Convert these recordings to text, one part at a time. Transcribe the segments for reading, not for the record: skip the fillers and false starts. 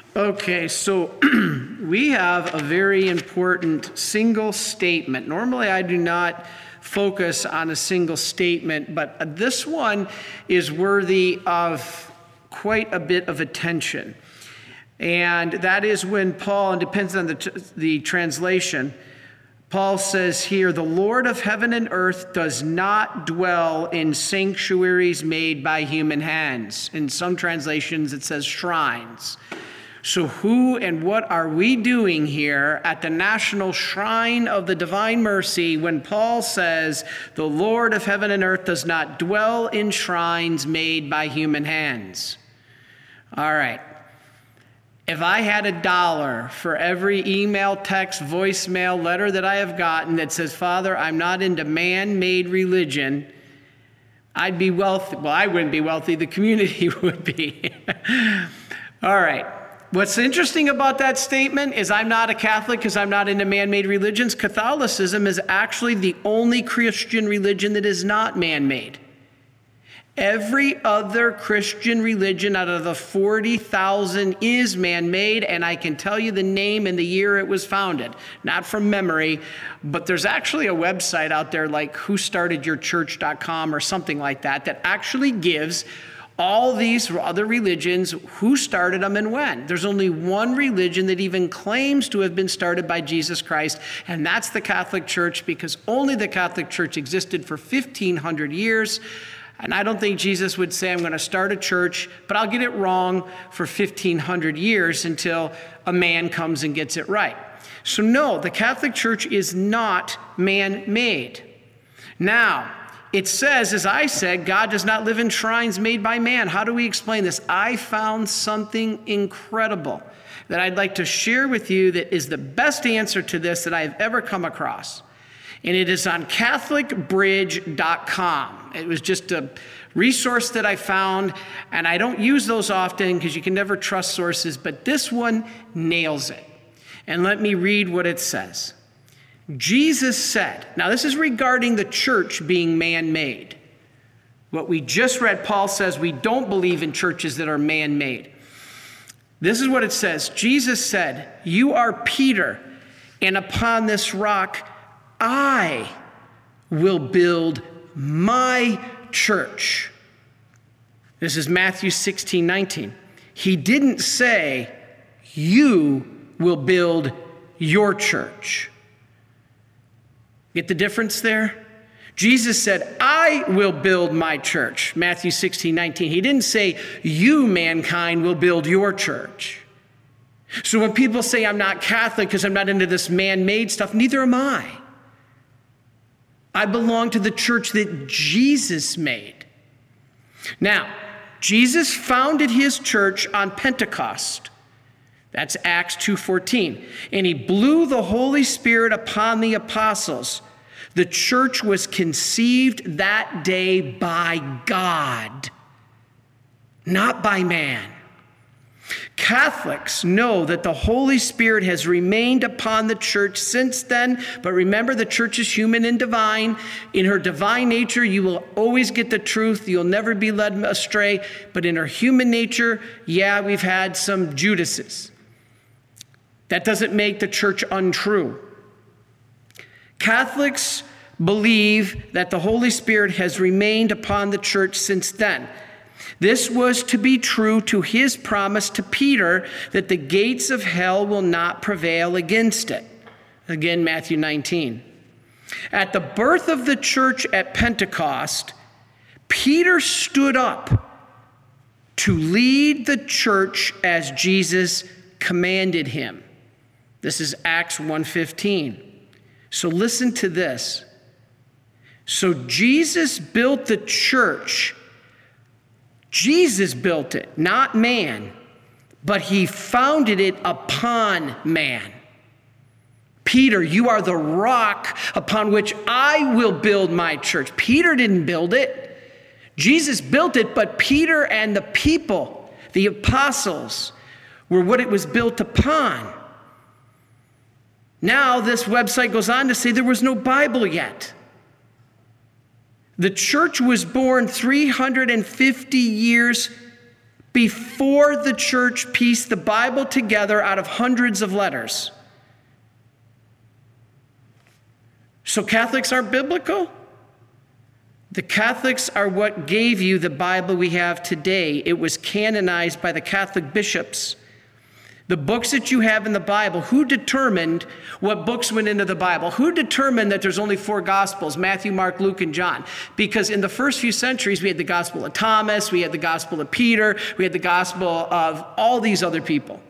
Okay, so we have a very important single statement. Normally, I do not focus on a single statement, but this one is worthy of quite a bit of attention. And that is when Paul, and depends on the translation, Paul says here, the Lord of heaven and earth does not dwell in sanctuaries made by human hands. In some translations, it says shrines. So who and what are we doing here at the National Shrine of the Divine Mercy when Paul says the Lord of heaven and earth does not dwell in shrines made by human hands? All right. If I had $1 for every email, text, voicemail, letter that I have gotten that says, Father, I'm not into man-made religion, I'd be wealthy. Well, I wouldn't be wealthy. The community would be. All right. What's interesting about that statement is I'm not a Catholic because I'm not into man-made religions. Catholicism is actually the only Christian religion that is not man-made. Every other Christian religion out of the 40,000 is man-made, and I can tell you the name and the year it was founded. Not from memory, but there's actually a website out there like whostartedyourchurch.com or something like that that actually gives all these other religions, who started them and when. There's only one religion that even claims to have been started by Jesus Christ, and that's the Catholic Church, because only the Catholic Church existed for 1,500 years. And I don't think Jesus would say, I'm going to start a church, but I'll get it wrong for 1,500 years until a man comes and gets it right. So no, the Catholic Church is not man-made. Now, it says, as I said, God does not live in shrines made by man. How do we explain this? I found something incredible that I'd like to share with you that is the best answer to this that I have ever come across. And it is on CatholicBridge.com. It was just a resource that I found, and I don't use those often because you can never trust sources, but this one nails it. And let me read what it says. Jesus said, now this is regarding the church being man-made. What we just read, Paul says we don't believe in churches that are man-made. This is what it says. Jesus said, you are Peter, and upon this rock I will build my church. This is Matthew 16:19. He didn't say, you will build your church. Get the difference there? Jesus said, I will build my church. Matthew 16:19. He didn't say, you, mankind, will build your church. So when people say I'm not Catholic because I'm not into this man-made stuff, neither am I. I belong to the church that Jesus made. Now, Jesus founded his church on Pentecost. That's Acts 2:14. And he blew the Holy Spirit upon the apostles. The church was conceived that day by God, not by man. Catholics know that the Holy Spirit has remained upon the church since then, but remember, the church is human and divine. In her divine nature, you will always get the truth. You'll never be led astray. But in her human nature, yeah, we've had some Judases. That doesn't make the church untrue. Catholics believe that the Holy Spirit has remained upon the church since then. This was to be true to his promise to Peter that the gates of hell will not prevail against it. Again, Matthew 19. At the birth of the church at Pentecost, Peter stood up to lead the church as Jesus commanded him. This is Acts 1:15. So listen to this. So Jesus built the church. Jesus built it, not man, but he founded it upon man. Peter, you are the rock upon which I will build my church. Peter didn't build it. Jesus built it, but Peter and the people, the apostles, were what it was built upon. Now this website goes on to say there was no Bible yet. The church was born 350 years before the church pieced the Bible together out of hundreds of letters. So Catholics aren't biblical? The Catholics are what gave you the Bible we have today. It was canonized by the Catholic bishops. The books that you have in the Bible, who determined what books went into the Bible? Who determined that there's only 4 Gospels, Matthew, Mark, Luke, and John? Because in the first few centuries, we had the Gospel of Thomas, we had the Gospel of Peter, we had the Gospel of all these other people.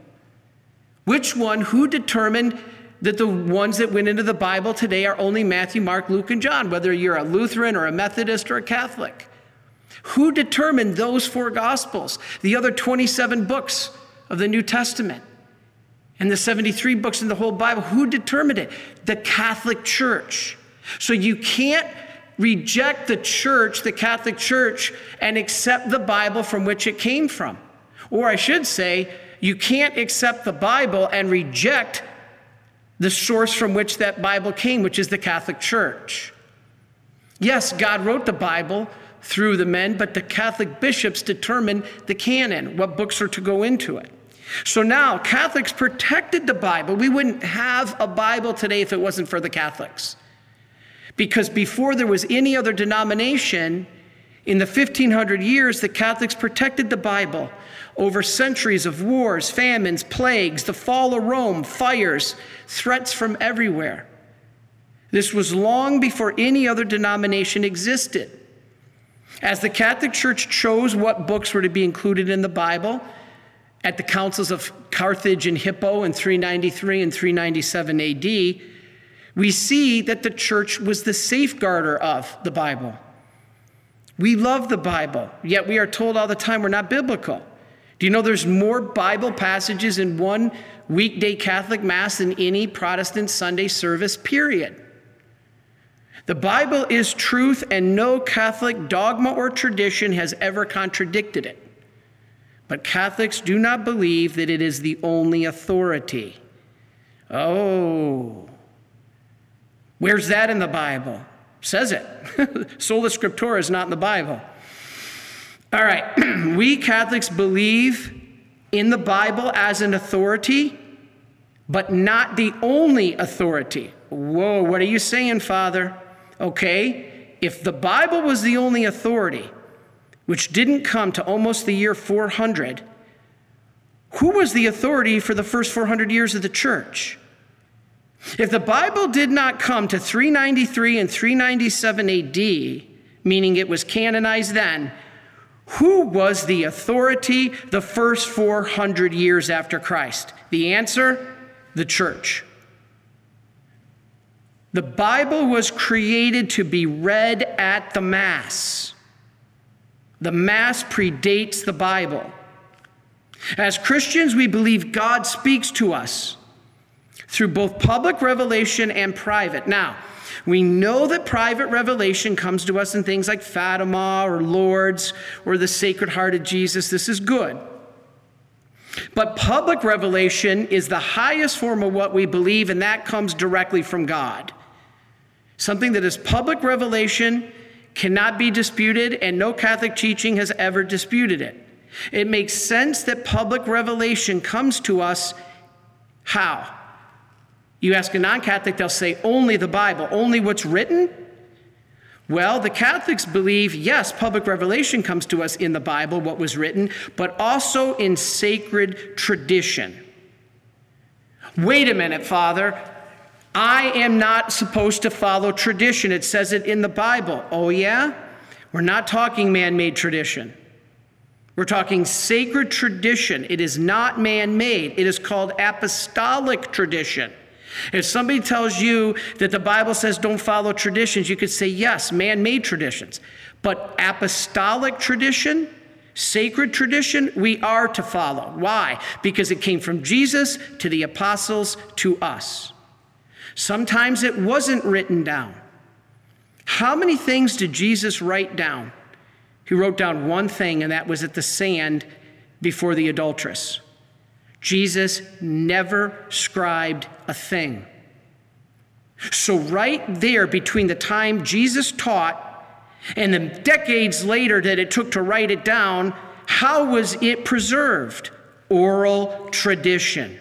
Who determined that the ones that went into the Bible today are only Matthew, Mark, Luke, and John, whether you're a Lutheran or a Methodist or a Catholic? Who determined those 4 Gospels, the other 27 books of the New Testament, and the 73 books in the whole Bible? Who determined it? The Catholic Church. So you can't reject the church, the Catholic Church, and accept the Bible from which it came from. Or I should say, you can't accept the Bible and reject the source from which that Bible came, which is the Catholic Church. Yes, God wrote the Bible through the men, but the Catholic bishops determined the canon, what books are to go into it. So now Catholics protected the Bible. We wouldn't have a Bible today if it wasn't for the Catholics. Because before there was any other denomination, in the 1500 years, the Catholics protected the Bible over centuries of wars, famines, plagues, the fall of Rome, fires, threats from everywhere. This was long before any other denomination existed. As the Catholic Church chose what books were to be included in the Bible, at the councils of Carthage and Hippo in 393 and 397 AD, we see that the church was the safeguarder of the Bible. We love the Bible, yet we are told all the time we're not biblical. Do you know there's more Bible passages in one weekday Catholic Mass than any Protestant Sunday service, period? The Bible is truth, and no Catholic dogma or tradition has ever contradicted it. But Catholics do not believe that it is the only authority. Oh, where's that in the Bible? Says it. Sola Scriptura is not in the Bible. All right, we Catholics believe in the Bible as an authority, but not the only authority. Whoa, what are you saying, Father? Okay, if the Bible was the only authority, which didn't come to almost the year 400, who was the authority for the first 400 years of the church? If the Bible did not come to 393 and 397 AD, meaning it was canonized then, who was the authority the first 400 years after Christ? The answer, the church. The Bible was created to be read at the Mass. The Mass predates the Bible. As Christians, we believe God speaks to us through both public revelation and private. Now, we know that private revelation comes to us in things like Fatima or Lourdes or the Sacred Heart of Jesus. This is good. But public revelation is the highest form of what we believe, and that comes directly from God. Something that is public revelation cannot be disputed, and no Catholic teaching has ever disputed it. It makes sense that public revelation comes to us. How? You ask a non-Catholic, they'll say only the Bible, only what's written? Well, the Catholics believe, yes, public revelation comes to us in the Bible, what was written, but also in sacred tradition. Wait a minute, Father. I am not supposed to follow tradition. It says it in the Bible. Oh, yeah? We're not talking man-made tradition. We're talking sacred tradition. It is not man-made. It is called apostolic tradition. If somebody tells you that the Bible says don't follow traditions, you could say, yes, man-made traditions. But apostolic tradition, sacred tradition, we are to follow. Why? Because it came from Jesus to the apostles to us. Sometimes it wasn't written down. How many things did Jesus write down? He wrote down one thing, and that was at the sand before the adulteress. Jesus never scribed a thing. So right there between the time Jesus taught and the decades later that it took to write it down, how was it preserved? Oral tradition.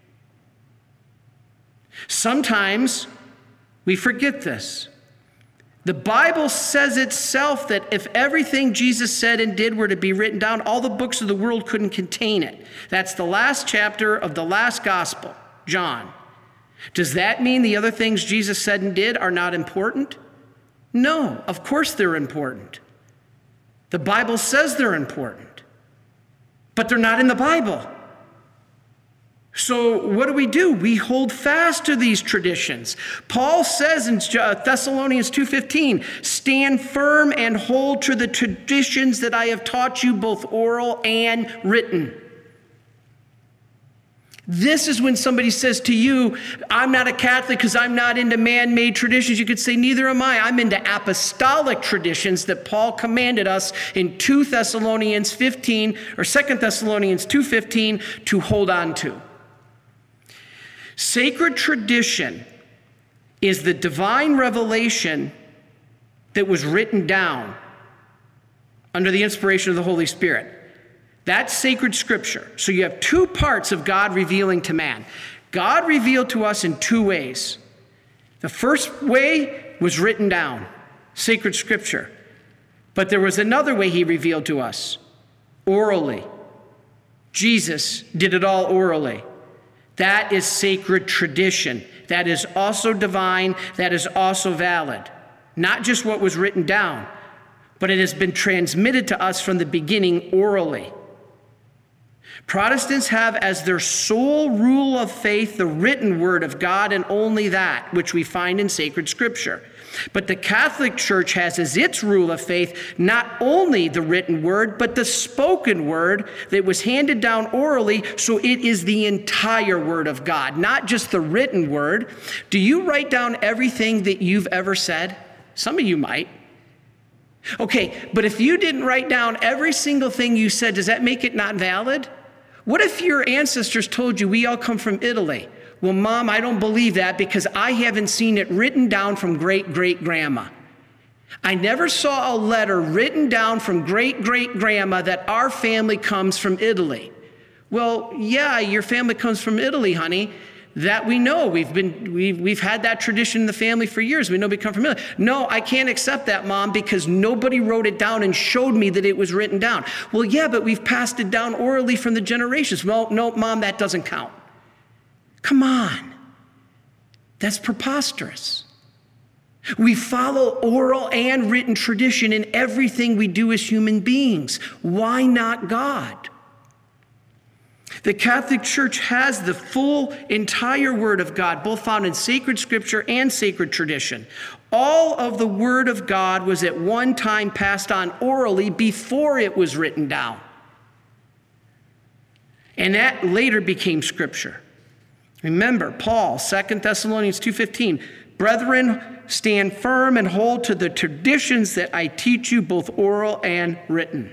Sometimes we forget this. The Bible says itself that if everything Jesus said and did were to be written down, all the books of the world couldn't contain it. That's the last chapter of the last gospel, John. Does that mean the other things Jesus said and did are not important? No, of course they're important. The Bible says they're important, but they're not in the Bible. So what do? We hold fast to these traditions. Paul says in Thessalonians 2:15, stand firm and hold to the traditions that I have taught you, both oral and written. This is when somebody says to you, I'm not a Catholic because I'm not into man-made traditions. You could say, neither am I. I'm into apostolic traditions that Paul commanded us in 2 Thessalonians 15 or 2 Thessalonians 2:15 to hold on to. Sacred tradition is the divine revelation that was written down under the inspiration of the Holy Spirit. That's sacred scripture. So you have two parts of God revealing to man. God revealed to us in two ways. The first way was written down, sacred scripture. But there was another way he revealed to us, orally. Jesus did it all orally. That is sacred tradition. That is also divine. That is also valid. Not just what was written down, but it has been transmitted to us from the beginning orally. Protestants have as their sole rule of faith the written word of God and only that, which we find in sacred scripture. But the Catholic Church has as its rule of faith not only the written word, but the spoken word that was handed down orally, so it is the entire word of God, not just the written word. Do you write down everything that you've ever said? Some of you might. Okay, but if you didn't write down every single thing you said, does that make it not valid? What if your ancestors told you we all come from Italy? Well, Mom, I don't believe that because I haven't seen it written down from great-great-grandma. I never saw a letter written down from great-great-grandma that our family comes from Italy. Well, yeah, your family comes from Italy, honey. That we know. We've had that tradition in the family for years. We know we come from Italy. No, I can't accept that, Mom, because nobody wrote it down and showed me that it was written down. Well, yeah, but we've passed it down orally from the generations. Well, no, Mom, that doesn't count. Come on. That's preposterous. We follow oral and written tradition in everything we do as human beings. Why not God? The Catholic Church has the full, entire Word of God, both found in sacred scripture and sacred tradition. All of the Word of God was at one time passed on orally before it was written down. And that later became scripture. Remember, Paul, 2 Thessalonians 2:15, brethren, stand firm and hold to the traditions that I teach you, both oral and written.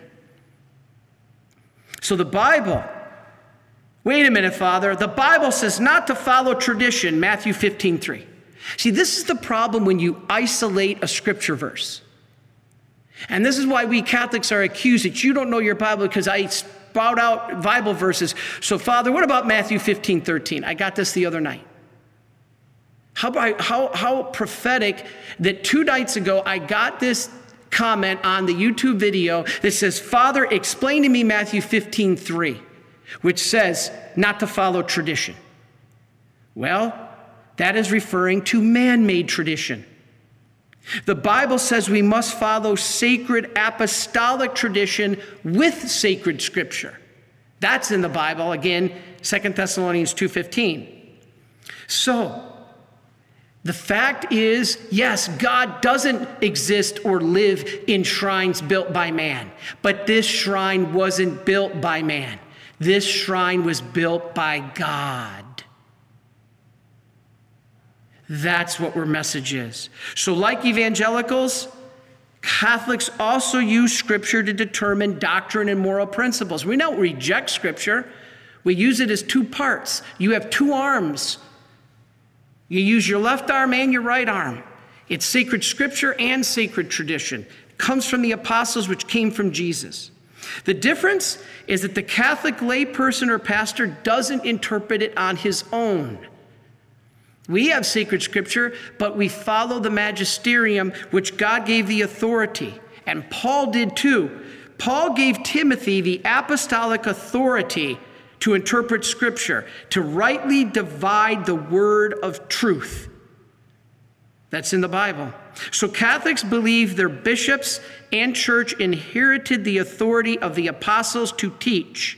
So the Bible, wait a minute, Father, the Bible says not to follow tradition, Matthew 15:3. See, this is the problem when you isolate a scripture verse. And this is why we Catholics are accused that you don't know your Bible because I spout out Bible verses. So, Father, what about Matthew 15:13? I got this the other night. How prophetic that 2 nights ago I got this comment on the YouTube video that says, Father, explain to me Matthew 15:3, which says not to follow tradition. Well, that is referring to man-made tradition. The Bible says we must follow sacred apostolic tradition with sacred scripture. That's in the Bible, again, 2 Thessalonians 2:15. So, the fact is, yes, God doesn't exist or live in shrines built by man. But this shrine wasn't built by man. This shrine was built by God. That's what our message is. So like evangelicals, Catholics also use Scripture to determine doctrine and moral principles. We don't reject Scripture. We use it as two parts. You have two arms. You use your left arm and your right arm. It's sacred Scripture and sacred tradition. It comes from the apostles, which came from Jesus. The difference is that the Catholic layperson or pastor doesn't interpret it on his own. We have sacred scripture, but we follow the magisterium, which God gave the authority. And Paul did too. Paul gave Timothy the apostolic authority to interpret scripture, to rightly divide the word of truth. That's in the Bible. So Catholics believe their bishops and church inherited the authority of the apostles to teach.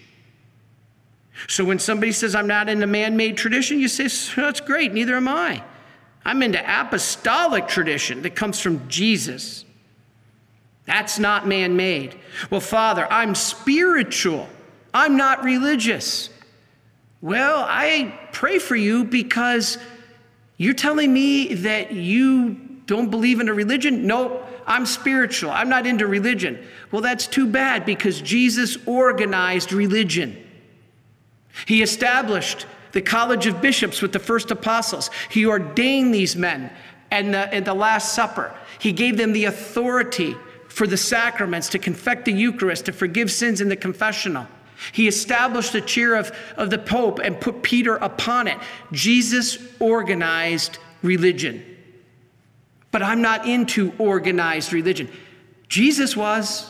So when somebody says, I'm not into man-made tradition, you say, that's great, neither am I. I'm into apostolic tradition that comes from Jesus. That's not man-made. Well, Father, I'm spiritual. I'm not religious. Well, I pray for you because you're telling me that you don't believe in a religion? Nope, I'm spiritual. I'm not into religion. Well, that's too bad because Jesus organized religion. He established the College of Bishops with the first apostles. He ordained these men and the Last Supper. He gave them the authority for the sacraments, to confect the Eucharist, to forgive sins in the confessional. He established the chair of the Pope and put Peter upon it. Jesus organized religion. But I'm not into organized religion. Jesus was.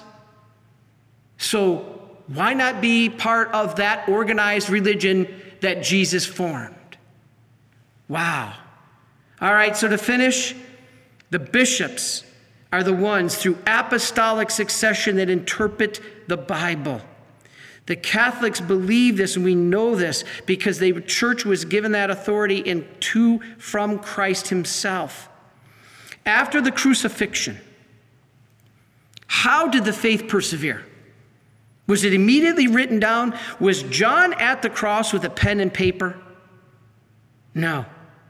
So why not be part of that organized religion that Jesus formed? Wow. All right, so to finish, the bishops are the ones through apostolic succession that interpret the Bible. The Catholics believe this, and we know this because the church was given that authority from Christ himself. After the crucifixion, how did the faith persevere? Was it immediately written down? Was John at the cross with a pen and paper? No.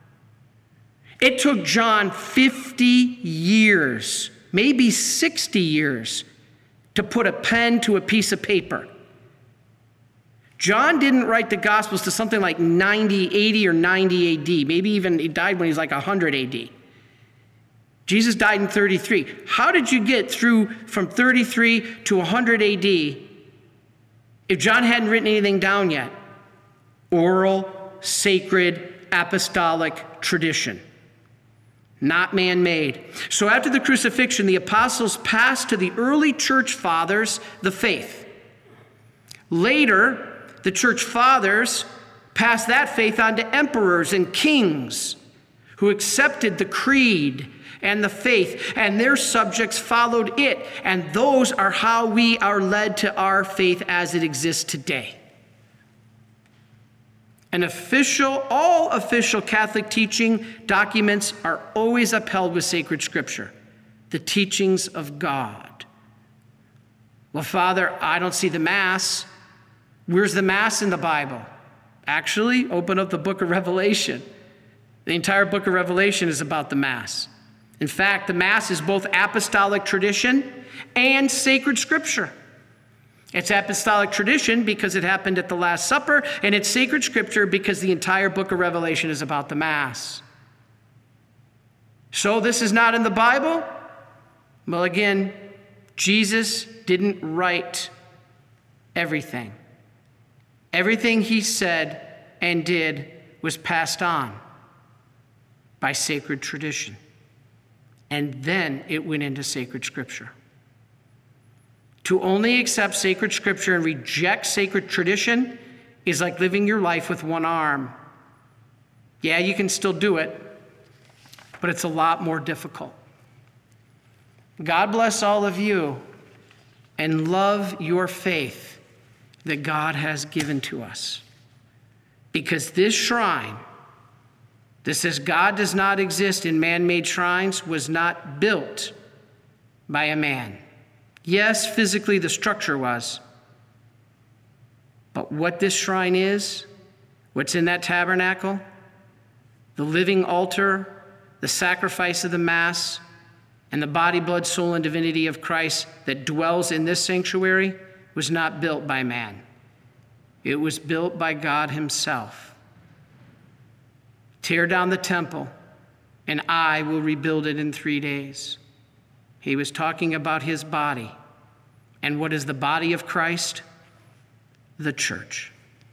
It took John 50 years, maybe 60 years, to put a pen to a piece of paper. John didn't write the Gospels to something like 80 or 90 AD. Maybe even he died when he was like 100 AD. Jesus died in 33. How did you get through from 33 to 100 AD if John hadn't written anything down yet? Oral, sacred, apostolic tradition. Not man-made. So after the crucifixion, the apostles passed to the early church fathers the faith. Later, the church fathers passed that faith on to emperors and kings who accepted the creed and the faith, and their subjects followed it. And those are how we are led to our faith as it exists today. All official Catholic teaching documents are always upheld with sacred scripture, the teachings of God. Well, Father, I don't see the Mass. Where's the Mass in the Bible? Actually, open up the book of Revelation. The entire book of Revelation is about the Mass. In fact, the Mass is both apostolic tradition and sacred scripture. It's apostolic tradition because it happened at the Last Supper, and it's sacred scripture because the entire book of Revelation is about the Mass. So this is not in the Bible? Well, again, Jesus didn't write everything. Everything he said and did was passed on by sacred tradition. And then it went into sacred scripture. To only accept sacred scripture and reject sacred tradition is like living your life with one arm. Yeah, you can still do it, but it's a lot more difficult. God bless all of you, and love your faith that God has given to us. Because this shrine that says God does not exist in man-made shrines was not built by a man. Yes, physically the structure was. But what this shrine is, what's in that tabernacle, the living altar, the sacrifice of the Mass, and the body, blood, soul, and divinity of Christ that dwells in this sanctuary was not built by man. It was built by God himself. Tear down the temple, and I will rebuild it in 3 days. He was talking about his body, And what is the body of Christ? The church.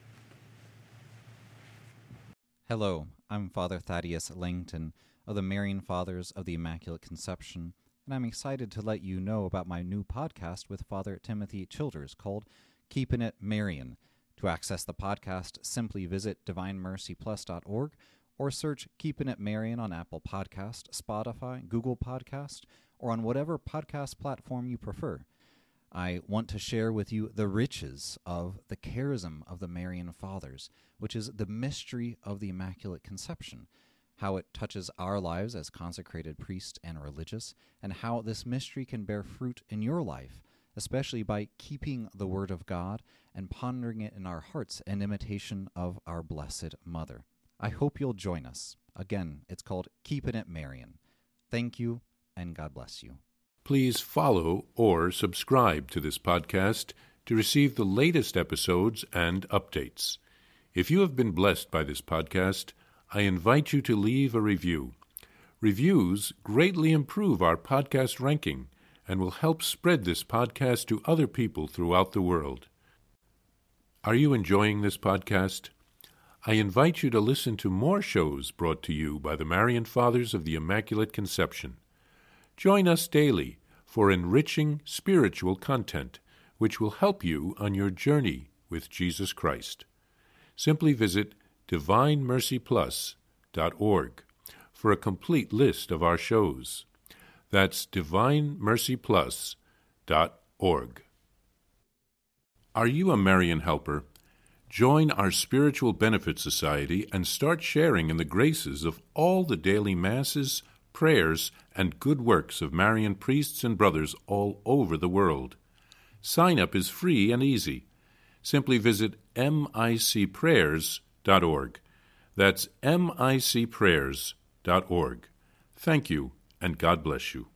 Hello, I'm Father Thaddeus Langton of the Marian Fathers of the Immaculate Conception, and I'm excited to let you know about my new podcast with Father Timothy Childers called Keeping It Marian. To access the podcast, simply visit divinemercyplus.org or search Keeping It Marian on Apple Podcast, Spotify, Google Podcast, or on whatever podcast platform you prefer. I want to share with you the riches of the charism of the Marian Fathers, which is the mystery of the Immaculate Conception, how it touches our lives as consecrated priests and religious, and how this mystery can bear fruit in your life, especially by keeping the Word of God and pondering it in our hearts in imitation of our Blessed Mother. I hope you'll join us. Again, it's called Keeping It Marian. Thank you, and God bless you. Please follow or subscribe to this podcast to receive the latest episodes and updates. If you have been blessed by this podcast, I invite you to leave a review. Reviews greatly improve our podcast ranking and will help spread this podcast to other people throughout the world. Are you enjoying this podcast? I invite you to listen to more shows brought to you by the Marian Fathers of the Immaculate Conception. Join us daily for enriching spiritual content, which will help you on your journey with Jesus Christ. Simply visit divinemercyplus.org for a complete list of our shows. That's divinemercyplus.org. Are you a Marian helper? Join our Spiritual Benefit Society and start sharing in the graces of all the daily masses, prayers, and good works of Marian priests and brothers all over the world. Sign up is free and easy. Simply visit micprayers.org. That's micprayers.org. Thank you, and God bless you.